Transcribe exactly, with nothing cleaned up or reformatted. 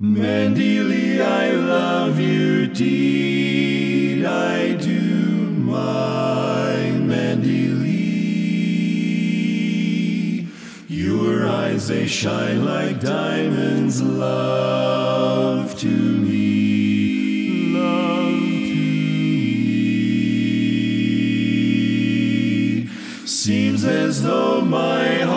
Mandy Lee, I love you, deed I do, my Mandy Lee. Your eyes, they shine like diamonds, love to me, love to me. Seems as though my heart